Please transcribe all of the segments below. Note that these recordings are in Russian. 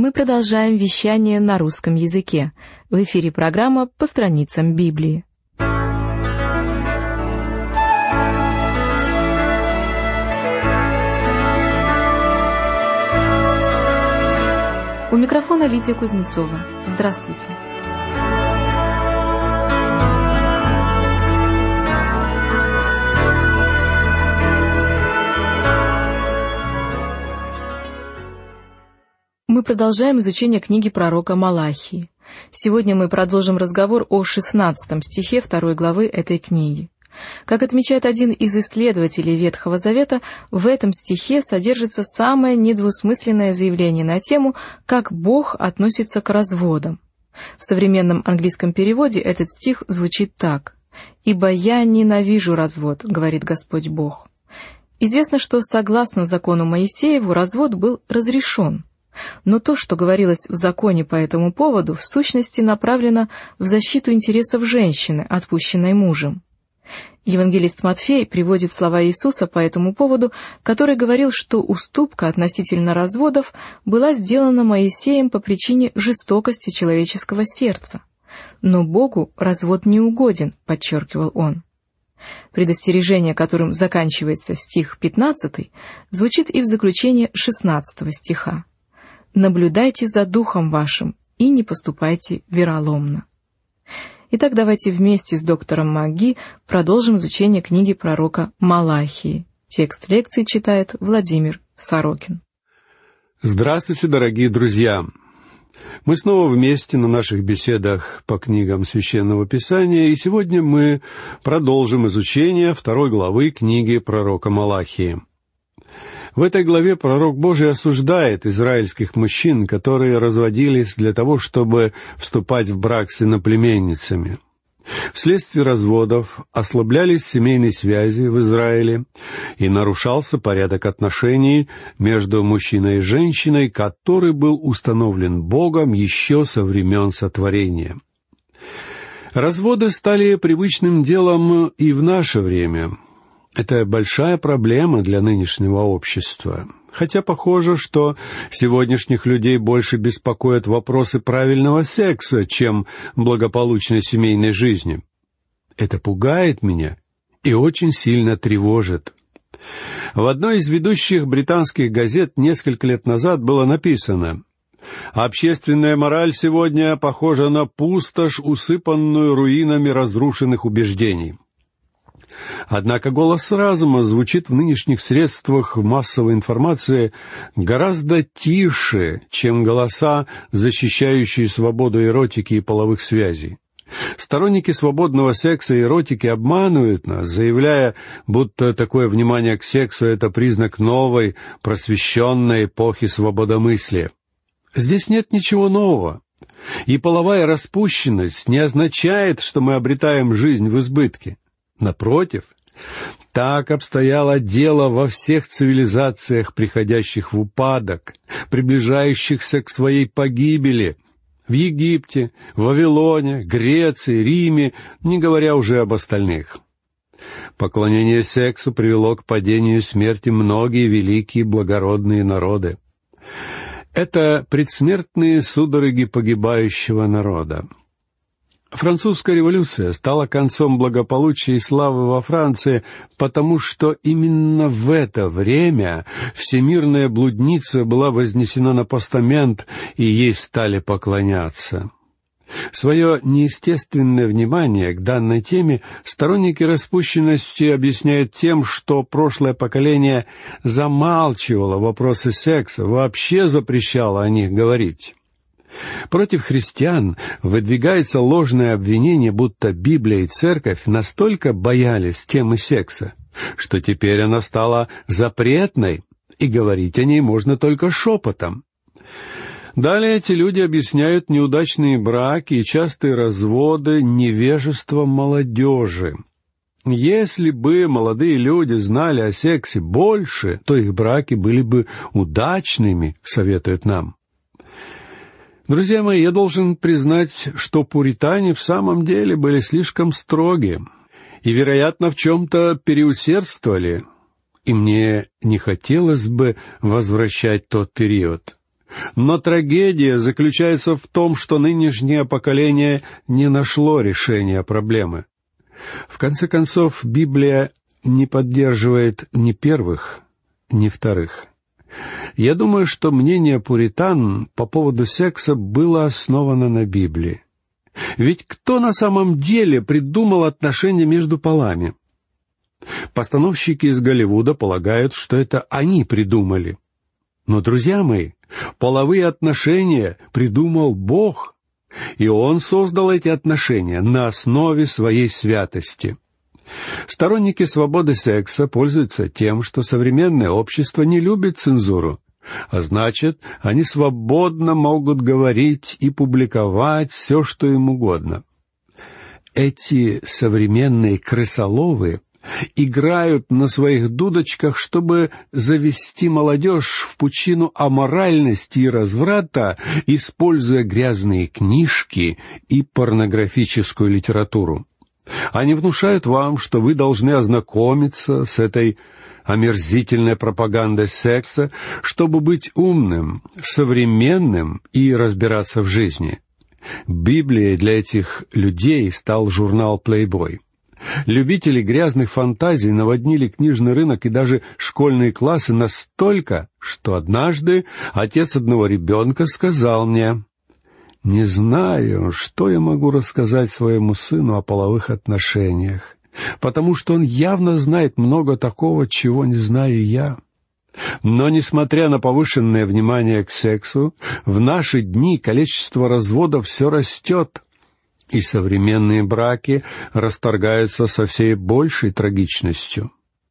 Мы продолжаем вещание на русском языке. В эфире программа «По страницам Библии». У микрофона Лидия Кузнецова. Здравствуйте. Мы продолжаем изучение книги пророка Малахии. Сегодня мы продолжим разговор о 16 стихе 2 главы этой книги. Как отмечает один из исследователей Ветхого Завета, в этом стихе содержится самое недвусмысленное заявление на тему, как Бог относится к разводам. В современном английском переводе этот стих звучит так: «Ибо я ненавижу развод, говорит Господь Бог». Известно, что согласно закону Моисееву развод был разрешен. Но то, что говорилось в законе по этому поводу, в сущности направлено в защиту интересов женщины, отпущенной мужем. Евангелист Матфей приводит слова Иисуса по этому поводу, который говорил, что уступка относительно разводов была сделана Моисеем по причине жестокости человеческого сердца. Но Богу развод не угоден, подчеркивал он. Предостережение, которым заканчивается стих 15, звучит и в заключении 16 стиха. «Наблюдайте за духом вашим и не поступайте вероломно». Итак, давайте вместе с доктором МакГи продолжим изучение книги пророка Малахии. Текст лекции читает Владимир Сорокин. Здравствуйте, дорогие друзья! Мы снова вместе на наших беседах по книгам Священного Писания, и сегодня мы продолжим изучение 2 главы книги пророка Малахии. В этой главе пророк Божий осуждает израильских мужчин, которые разводились для того, чтобы вступать в брак с иноплеменницами. Вследствие разводов ослаблялись семейные связи в Израиле и нарушался порядок отношений между мужчиной и женщиной, который был установлен Богом еще со времен сотворения. Разводы стали привычным делом и в наше время. Это большая проблема для нынешнего общества, хотя похоже, что сегодняшних людей больше беспокоят вопросы правильного секса, чем благополучной семейной жизни. Это пугает меня и очень сильно тревожит. В одной из ведущих британских газет несколько лет назад было написано: «Общественная мораль сегодня похожа на пустошь, усыпанную руинами разрушенных убеждений». Однако голос разума звучит в нынешних средствах массовой информации гораздо тише, чем голоса, защищающие свободу эротики и половых связей. Сторонники свободного секса и эротики обманывают нас, заявляя, будто такое внимание к сексу — это признак новой, просвещенной эпохи свободомыслия. Здесь нет ничего нового. И половая распущенность не означает, что мы обретаем жизнь в избытке. Напротив, так обстояло дело во всех цивилизациях, приходящих в упадок, приближающихся к своей погибели. В Египте, Вавилоне, Греции, Риме, не говоря уже об остальных. Поклонение сексу привело к падению и смерти многие великие благородные народы. Это предсмертные судороги погибающего народа. Французская революция стала концом благополучия и славы во Франции, потому что именно в это время всемирная блудница была вознесена на постамент, и ей стали поклоняться. Свое неестественное внимание к данной теме сторонники распущенности объясняют тем, что прошлое поколение замалчивало вопросы секса, вообще запрещало о них говорить. Против христиан выдвигается ложное обвинение, будто Библия и Церковь настолько боялись темы секса, что теперь она стала запретной, и говорить о ней можно только шепотом. Далее эти люди объясняют неудачные браки и частые разводы невежеством молодежи. Если бы молодые люди знали о сексе больше, то их браки были бы удачными, советуют нам. Друзья мои, я должен признать, что пуритане в самом деле были слишком строги и, вероятно, в чем-то переусердствовали, и мне не хотелось бы возвращать тот период. Но трагедия заключается в том, что нынешнее поколение не нашло решения проблемы. В конце концов, Библия не поддерживает ни первых, ни вторых. Я думаю, что мнение пуритан по поводу секса было основано на Библии. Ведь кто на самом деле придумал отношения между полами? Постановщики из Голливуда полагают, что это они придумали. Но, друзья мои, половые отношения придумал Бог, и Он создал эти отношения на основе своей святости. Сторонники свободы секса пользуются тем, что современное общество не любит цензуру, а значит, они свободно могут говорить и публиковать все, что им угодно. Эти современные крысоловы играют на своих дудочках, чтобы завести молодежь в пучину аморальности и разврата, используя грязные книжки и порнографическую литературу. Они внушают вам, что вы должны ознакомиться с этой омерзительной пропагандой секса, чтобы быть умным, современным и разбираться в жизни. Библией для этих людей стал журнал Playboy. Любители грязных фантазий наводнили книжный рынок и даже школьные классы настолько, что однажды отец одного ребенка сказал мне: «Не знаю, что я могу рассказать своему сыну о половых отношениях, потому что он явно знает много такого, чего не знаю я». Но, несмотря на повышенное внимание к сексу, в наши дни количество разводов все растет, и современные браки расторгаются со всей большей трагичностью.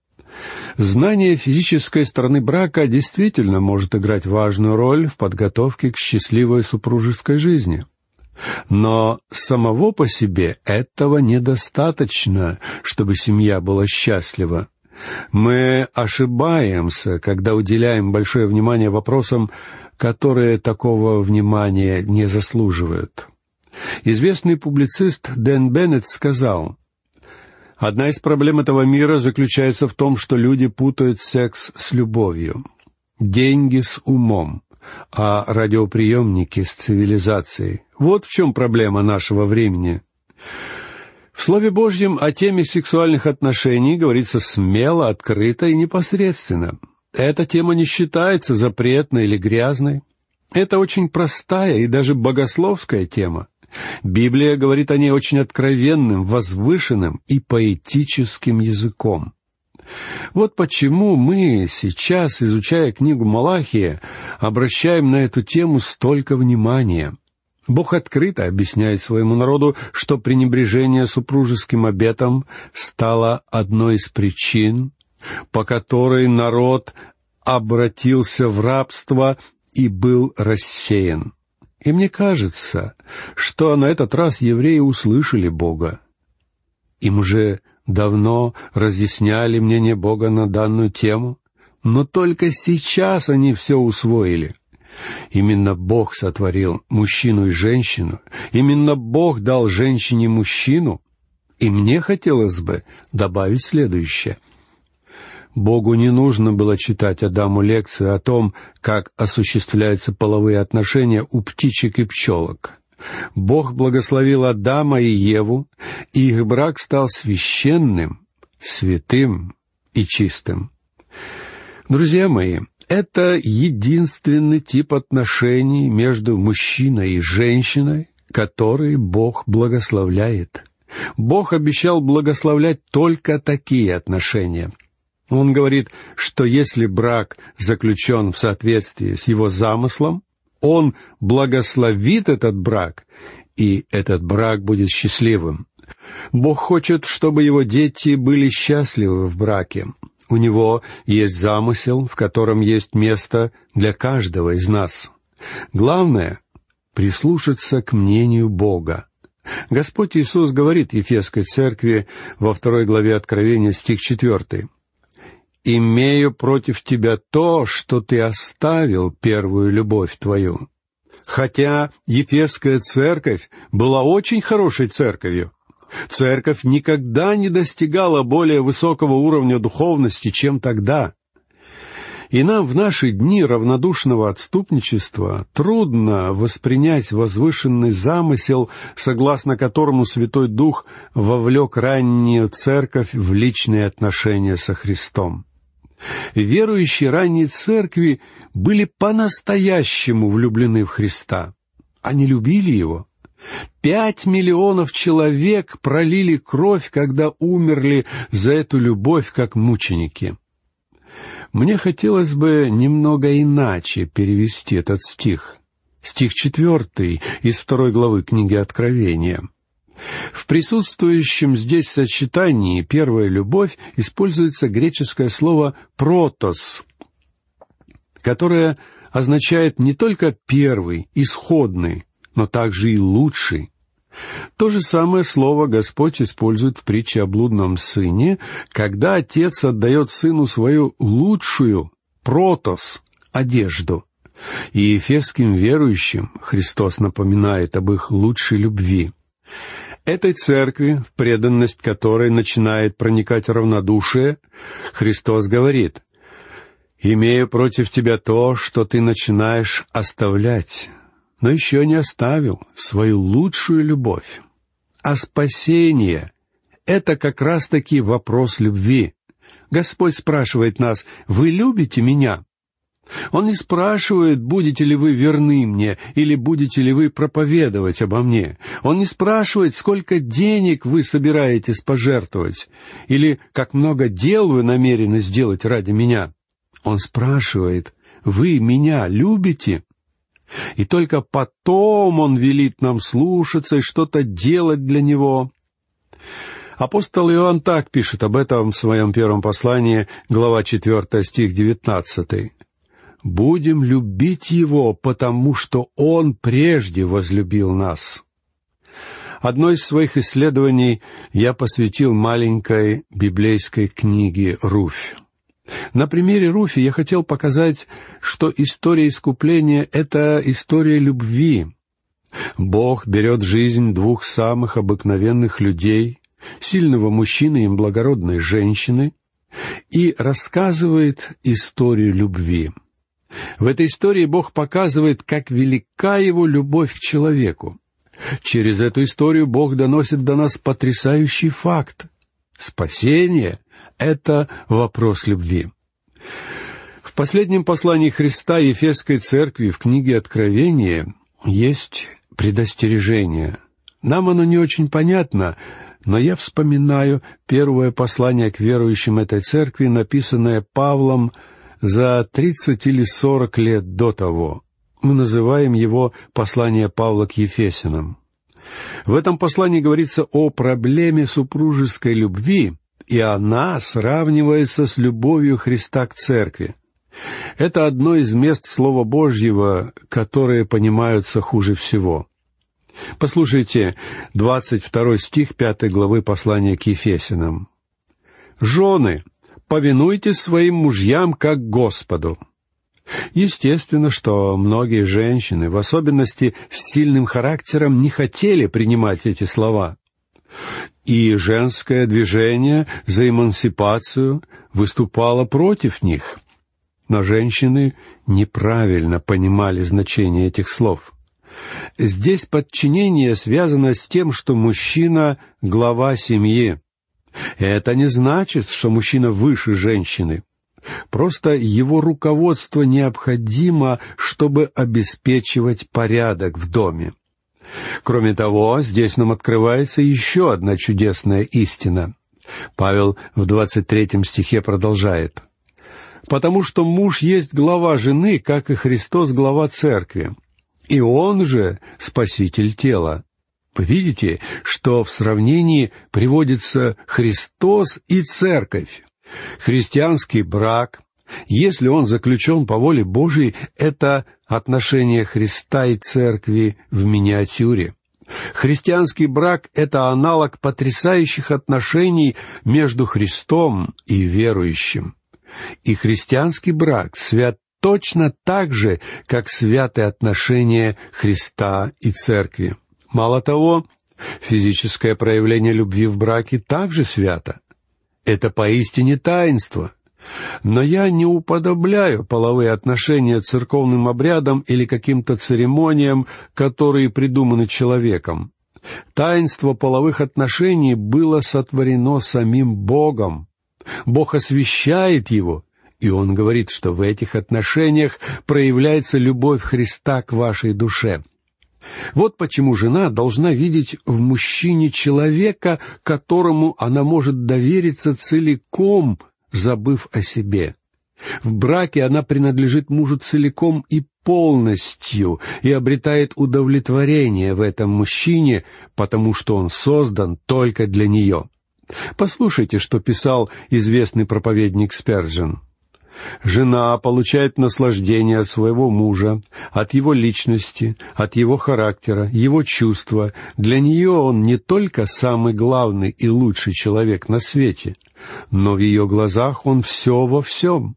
Знание физической стороны брака действительно может играть важную роль в подготовке к счастливой супружеской жизни. Но самого по себе этого недостаточно, чтобы семья была счастлива. Мы ошибаемся, когда уделяем большое внимание вопросам, которые такого внимания не заслуживают. Известный публицист Дэн Беннет сказал: «Одна из проблем этого мира заключается в том, что люди путают секс с любовью, деньги с умом, а радиоприемники с цивилизацией. Вот в чем проблема нашего времени». В Слове Божьем о теме сексуальных отношений говорится смело, открыто и непосредственно. Эта тема не считается запретной или грязной. Это очень простая и даже богословская тема. Библия говорит о ней очень откровенным, возвышенным и поэтическим языком. Вот почему мы сейчас, изучая книгу Малахия, обращаем на эту тему столько внимания. Бог открыто объясняет своему народу, что пренебрежение супружеским обетом стало одной из причин, по которой народ обратился в рабство и был рассеян. И мне кажется, что на этот раз евреи услышали Бога. Им уже давно разъясняли мнение Бога на данную тему, но только сейчас они все усвоили. Именно Бог сотворил мужчину и женщину, именно Бог дал женщине мужчину, и мне хотелось бы добавить следующее. Богу не нужно было читать Адаму лекцию о том, как осуществляются половые отношения у птичек и пчелок. Бог благословил Адама и Еву, и их брак стал священным, святым и чистым. Друзья мои, это единственный тип отношений между мужчиной и женщиной, который Бог благословляет. Бог обещал благословлять только такие отношения. Он говорит, что если брак заключен в соответствии с Его замыслом, Он благословит этот брак, и этот брак будет счастливым. Бог хочет, чтобы Его дети были счастливы в браке. У Него есть замысел, в котором есть место для каждого из нас. Главное — прислушаться к мнению Бога. Господь Иисус говорит Ефесской церкви во 2 главе Откровения, стих 4. «Имею против тебя то, что ты оставил первую любовь твою». Хотя Ефесская церковь была очень хорошей церковью, церковь никогда не достигала более высокого уровня духовности, чем тогда. И нам в наши дни равнодушного отступничества трудно воспринять возвышенный замысел, согласно которому Святой Дух вовлек раннюю церковь в личные отношения со Христом. Верующие ранней церкви были по-настоящему влюблены в Христа. Они любили Его. 5 миллионов человек пролили кровь, когда умерли за эту любовь, как мученики. Мне хотелось бы немного иначе перевести этот стих. Стих 4 из 2 главы книги Откровения. В присутствующем здесь сочетании «первая любовь» используется греческое слово «протос», которое означает не только «первый», «исходный», но также и «лучший». То же самое слово Господь использует в притче о блудном сыне, когда отец отдает сыну свою лучшую, протос, одежду. И ефесским верующим Христос напоминает об их лучшей любви. Этой церкви, в преданность которой начинает проникать равнодушие, Христос говорит: «Имею против тебя то, что ты начинаешь оставлять, но еще не оставил свою лучшую любовь». А спасение — это как раз-таки вопрос любви. Господь спрашивает нас: «Вы любите меня?» Он не спрашивает, будете ли вы верны мне или будете ли вы проповедовать обо мне. Он не спрашивает, сколько денег вы собираетесь пожертвовать или как много дел вы намерены сделать ради меня. Он спрашивает: вы меня любите? И только потом Он велит нам слушаться и что-то делать для Него. Апостол Иоанн так пишет об этом в своем первом послании, глава 4, стих 19. «Будем любить Его, потому что Он прежде возлюбил нас». Одно из своих исследований я посвятил маленькой библейской книге «Руфь». На примере Руфи я хотел показать, что история искупления — это история любви. Бог берет жизнь 2 самых обыкновенных людей, сильного мужчины и благородной женщины, и рассказывает историю любви. В этой истории Бог показывает, как велика Его любовь к человеку. Через эту историю Бог доносит до нас потрясающий факт. Спасение — это вопрос любви. В последнем послании Христа Ефесской церкви в книге Откровения есть предостережение. Нам оно не очень понятно, но я вспоминаю первое послание к верующим этой церкви, написанное Павлом за 30 или 40 лет до того. Мы называем его «Послание Павла к Ефесянам». В этом послании говорится о проблеме супружеской любви, и она сравнивается с любовью Христа к церкви. Это одно из мест Слова Божьего, которые понимаются хуже всего. Послушайте 22 стих 5 главы послания к Ефесянам. «Жены, повинуйтесь своим мужьям, как Господу». Естественно, что многие женщины, в особенности с сильным характером, не хотели принимать эти слова. И женское движение за эмансипацию выступало против них. Но женщины неправильно понимали значение этих слов. Здесь подчинение связано с тем, что мужчина — глава семьи. Это не значит, что мужчина выше женщины. Просто его руководство необходимо, чтобы обеспечивать порядок в доме. Кроме того, здесь нам открывается еще одна чудесная истина. Павел в 23 стихе продолжает: «Потому что муж есть глава жены, как и Христос глава церкви, и он же спаситель тела». Вы видите, что в сравнении приводится Христос и церковь. Христианский брак, если он заключен по воле Божией, это отношение Христа и церкви в миниатюре. Христианский брак — это аналог потрясающих отношений между Христом и верующим. И христианский брак свят точно так же, как святы отношения Христа и церкви. Мало того, физическое проявление любви в браке также свято. Это поистине таинство. Но я не уподобляю половые отношения церковным обрядам или каким-то церемониям, которые придуманы человеком. Таинство половых отношений было сотворено самим Богом. Бог освящает его, и Он говорит, что в этих отношениях проявляется любовь Христа к вашей душе. Вот почему жена должна видеть в мужчине человека, которому она может довериться целиком, забыв о себе. В браке она принадлежит мужу целиком и полностью и обретает удовлетворение в этом мужчине, потому что он создан только для нее. Послушайте, что писал известный проповедник Сперджен. «Жена получает наслаждение от своего мужа, от его личности, от его характера, его чувства. Для нее он не только самый главный и лучший человек на свете, но в ее глазах он все во всем.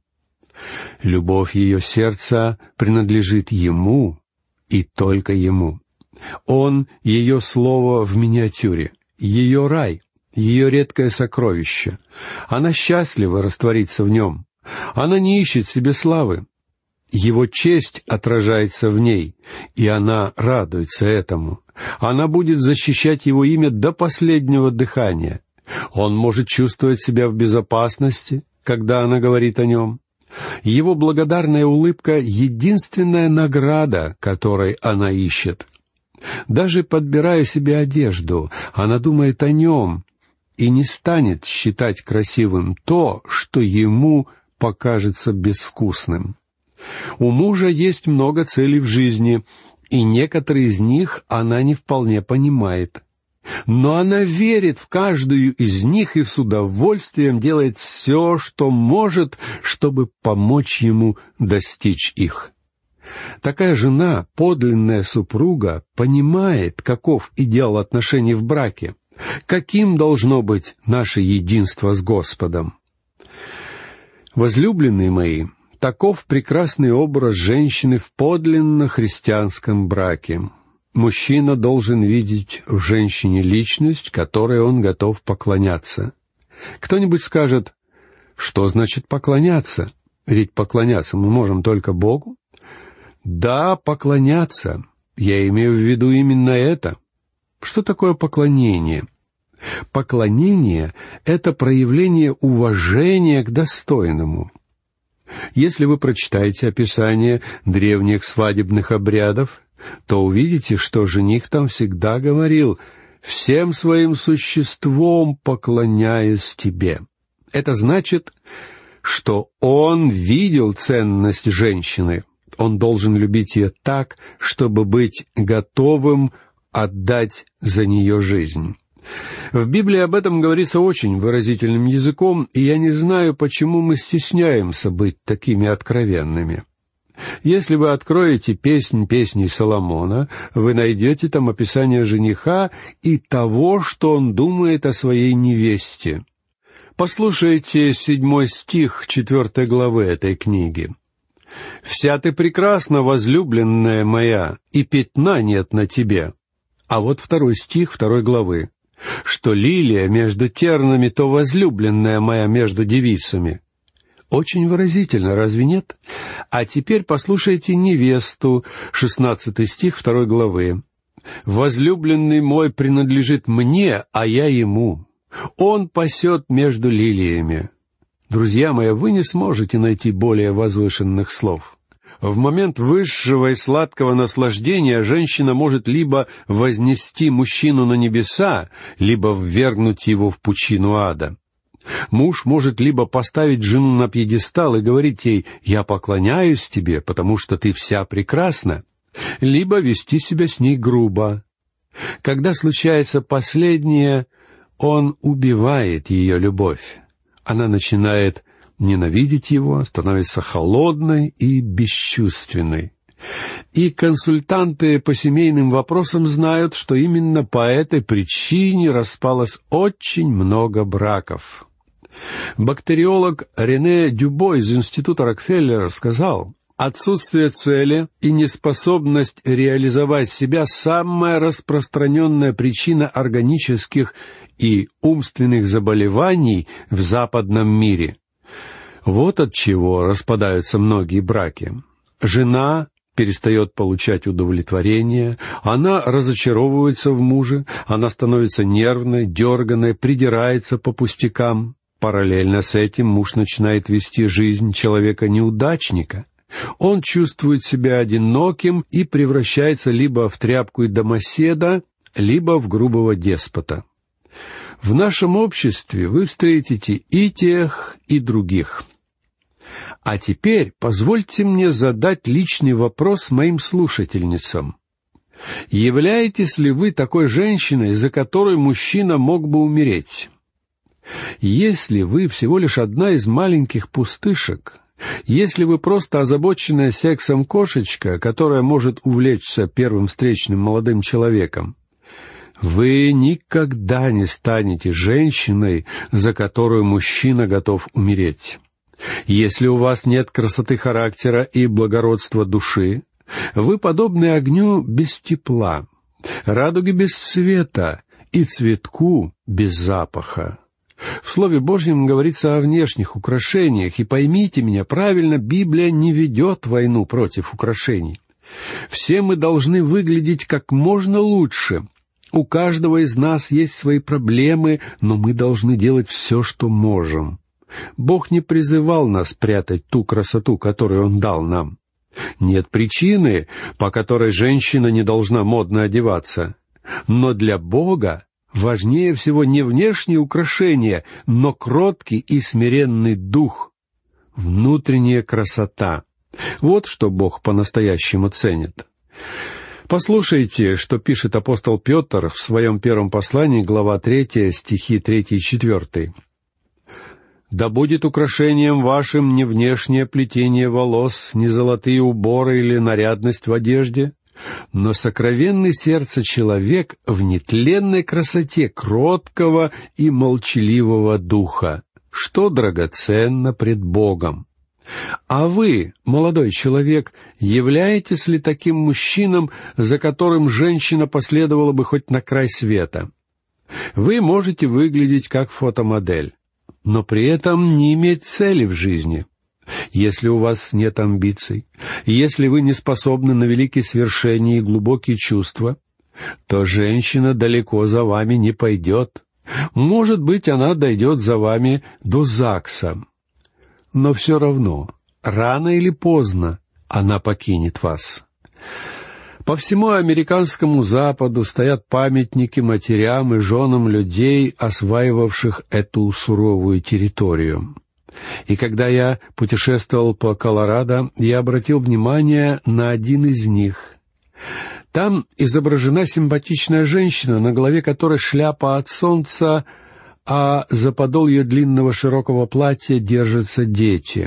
Любовь ее сердца принадлежит ему и только ему. Он — ее слово в миниатюре, ее рай, ее редкое сокровище. Она счастлива раствориться в нем. Она не ищет себе славы. Его честь отражается в ней, и она радуется этому. Она будет защищать его имя до последнего дыхания. Он может чувствовать себя в безопасности, когда она говорит о нем. Его благодарная улыбка — единственная награда, которой она ищет. Даже подбирая себе одежду, она думает о нем и не станет считать красивым то, что ему покажется безвкусным. У мужа есть много целей в жизни, и некоторые из них она не вполне понимает. Но она верит в каждую из них и с удовольствием делает все, что может, чтобы помочь ему достичь их. Такая жена, подлинная супруга, понимает, каков идеал отношений в браке, каким должно быть наше единство с Господом. Возлюбленные мои, таков прекрасный образ женщины в подлинно христианском браке. Мужчина должен видеть в женщине личность, которой он готов поклоняться. Кто-нибудь скажет: что значит поклоняться? Ведь поклоняться мы можем только Богу. Да, поклоняться. Я имею в виду именно это. Что такое поклонение? Поклонение — это проявление уважения к достойному. Если вы прочитаете описание древних свадебных обрядов, то увидите, что жених там всегда говорил: «всем своим существом поклоняюсь тебе». Это значит, что он видел ценность женщины. Он должен любить ее так, чтобы быть готовым отдать за нее жизнь. В Библии об этом говорится очень выразительным языком, и я не знаю, почему мы стесняемся быть такими откровенными. Если вы откроете «Песнь песней Соломона», вы найдете там описание жениха и того, что он думает о своей невесте. Послушайте 7 стих 4 главы этой книги. «Вся ты прекрасна, возлюбленная моя, и пятна нет на тебе». А вот 2 стих 2 главы. «Что лилия между тернами, то возлюбленная моя между девицами». Очень выразительно, разве нет? А теперь послушайте невесту, 16 стих 2 главы. «Возлюбленный мой принадлежит мне, а я ему. Он пасет между лилиями». Друзья мои, вы не сможете найти более возвышенных слов. В момент высшего и сладкого наслаждения женщина может либо вознести мужчину на небеса, либо ввергнуть его в пучину ада. Муж может либо поставить жену на пьедестал и говорить ей: «Я поклоняюсь тебе, потому что ты вся прекрасна», либо вести себя с ней грубо. Когда случается последнее, он убивает ее любовь. Она начинает ненавидеть его, становится холодной и бесчувственной. И консультанты по семейным вопросам знают, что именно по этой причине распалось очень много браков. Бактериолог Рене Дюбо из Института Рокфеллера сказал: «Отсутствие цели и неспособность реализовать себя — самая распространенная причина органических и умственных заболеваний в западном мире». Вот от чего распадаются многие браки. Жена перестает получать удовлетворение, она разочаровывается в муже, она становится нервной, дерганой, придирается по пустякам. Параллельно с этим муж начинает вести жизнь человека-неудачника. Он чувствует себя одиноким и превращается либо в тряпку и домоседа, либо в грубого деспота. В нашем обществе вы встретите и тех, и других. А теперь позвольте мне задать личный вопрос моим слушательницам. Являетесь ли вы такой женщиной, за которой мужчина мог бы умереть? Если вы всего лишь одна из маленьких пустышек, если вы просто озабоченная сексом кошечка, которая может увлечься первым встречным молодым человеком, вы никогда не станете женщиной, за которую мужчина готов умереть. Если у вас нет красоты характера и благородства души, вы подобны огню без тепла, радуге без света и цветку без запаха. В Слове Божьем говорится о внешних украшениях, и поймите меня правильно, Библия не ведет войну против украшений. Все мы должны выглядеть как можно лучше. У каждого из нас есть свои проблемы, но мы должны делать все, что можем. Бог не призывал нас прятать ту красоту, которую Он дал нам. Нет причины, по которой женщина не должна модно одеваться. Но для Бога важнее всего не внешние украшения, но кроткий и смиренный дух, внутренняя красота. Вот что Бог по-настоящему ценит. Послушайте, что пишет апостол Петр в своем первом послании, глава 3, стихи 3 и 4. «Да будет украшением вашим не внешнее плетение волос, не золотые уборы или нарядность в одежде, но сокровенный сердце человек в нетленной красоте кроткого и молчаливого духа, что драгоценно пред Богом. А вы, молодой человек, являетесь ли таким мужчином, за которым женщина последовала бы хоть на край света? Вы можете выглядеть как фотомодель, но при этом не иметь цели в жизни. Если у вас нет амбиций, если вы не способны на великие свершения и глубокие чувства, то женщина далеко за вами не пойдет. Может быть, она дойдет за вами до ЗАГСа. Но все равно, рано или поздно, она покинет вас. По всему американскому Западу стоят памятники матерям и женам людей, осваивавших эту суровую территорию. И когда я путешествовал по Колорадо, я обратил внимание на один из них. Там изображена симпатичная женщина, на голове которой шляпа от солнца, а за подол ее длинного широкого платья держатся дети.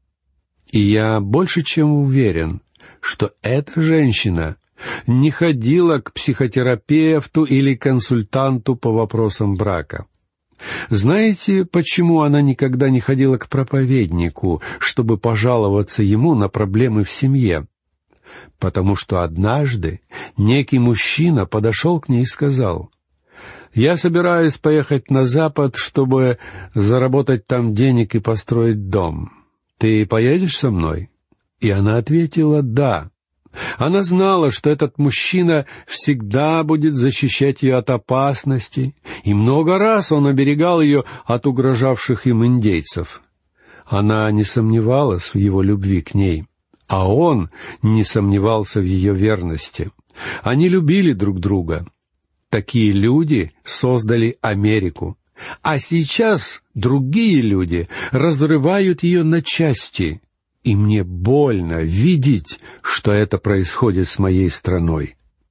И я больше чем уверен, что эта женщина не ходила к психотерапевту или консультанту по вопросам брака. Знаете, почему она никогда не ходила к проповеднику, чтобы пожаловаться ему на проблемы в семье? Потому что однажды некий мужчина подошел к ней и сказал: «Я собираюсь поехать на Запад, чтобы заработать там денег и построить дом. Ты поедешь со мной?» И она ответила «да». Она знала, что этот мужчина всегда будет защищать ее от опасности, и много раз он оберегал ее от угрожавших им индейцев. Она не сомневалась в его любви к ней, а он не сомневался в ее верности. Они любили друг друга. Такие люди создали Америку. А сейчас другие люди разрывают ее на части. И мне больно видеть, что это происходит с моей страной.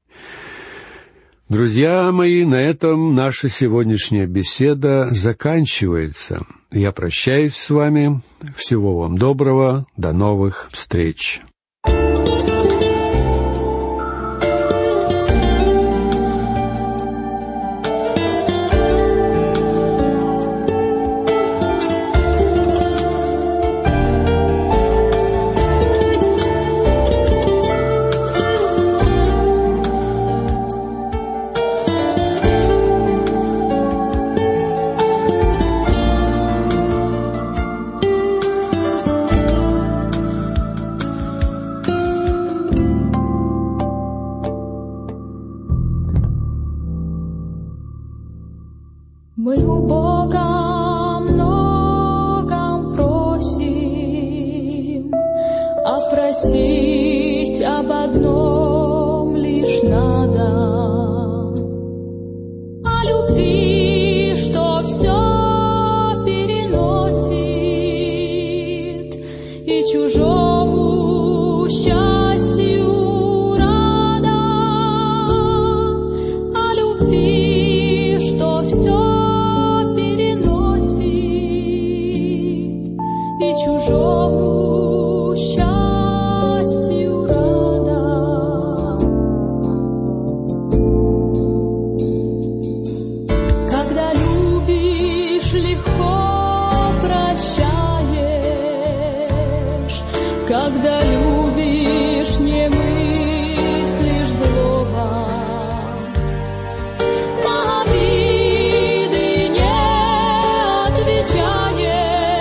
Друзья мои, на этом наша сегодняшняя беседа заканчивается. Я прощаюсь с вами. Всего вам доброго. До новых встреч. Мы у Бога многом просим, а просить об одном лишь надо, о любви, что все переносит, и чужому счастью рада, о любви, что все и чужому счастью рада. Когда любишь, легко прощаешь, когда любишь, не мыслишь злого, на обиды не отвечаешь.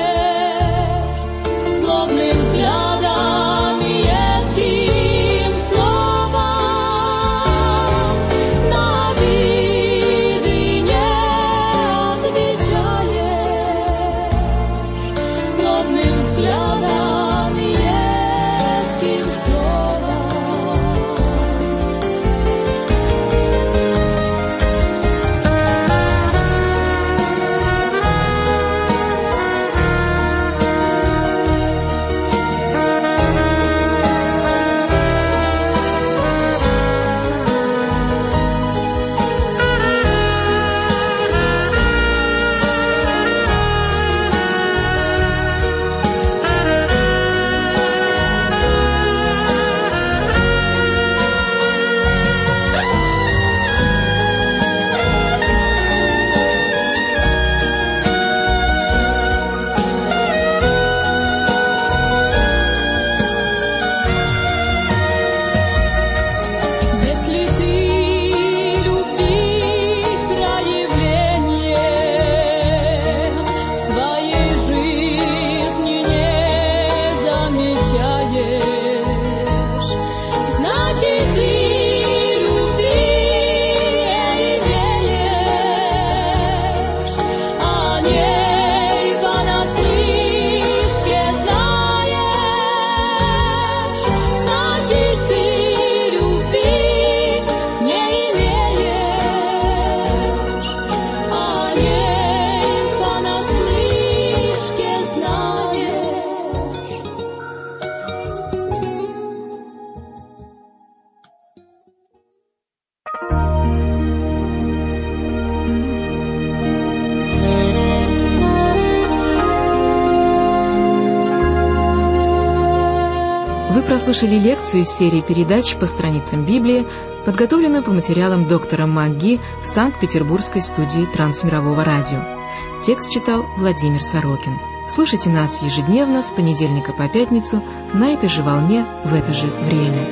Вы прослушали лекцию из серии передач по страницам Библии, подготовленную по материалам доктора МакГи в Санкт-Петербургской студии Трансмирового радио. Текст читал Владимир Сорокин. Слушайте нас ежедневно с понедельника по пятницу на этой же волне в это же время.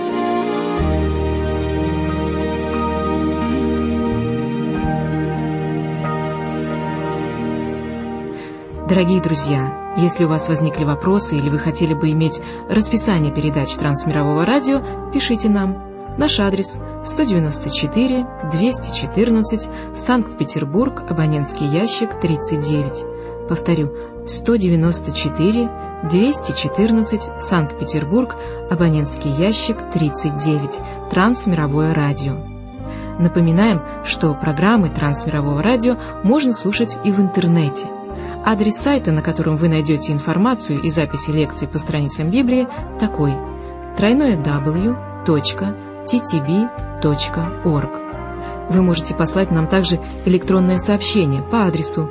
Дорогие друзья, если у вас возникли вопросы или вы хотели бы иметь расписание передач Трансмирового радио, пишите нам. Наш адрес 194-214, Санкт-Петербург, абонентский ящик 39. Повторю, 194-214, Санкт-Петербург, абонентский ящик 39, Трансмировое радио. Напоминаем, что программы Трансмирового радио можно слушать и в интернете. Адрес сайта, на котором вы найдете информацию и записи лекций по страницам Библии, такой: www.ttb.org. Вы можете послать нам также электронное сообщение по адресу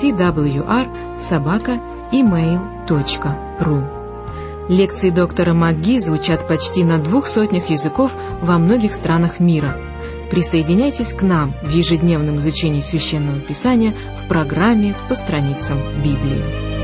twr@email.ru. Лекции доктора МакГи звучат почти на 200 языков во многих странах мира. Присоединяйтесь к нам в ежедневном изучении Священного Писания в программе «По страницам Библии».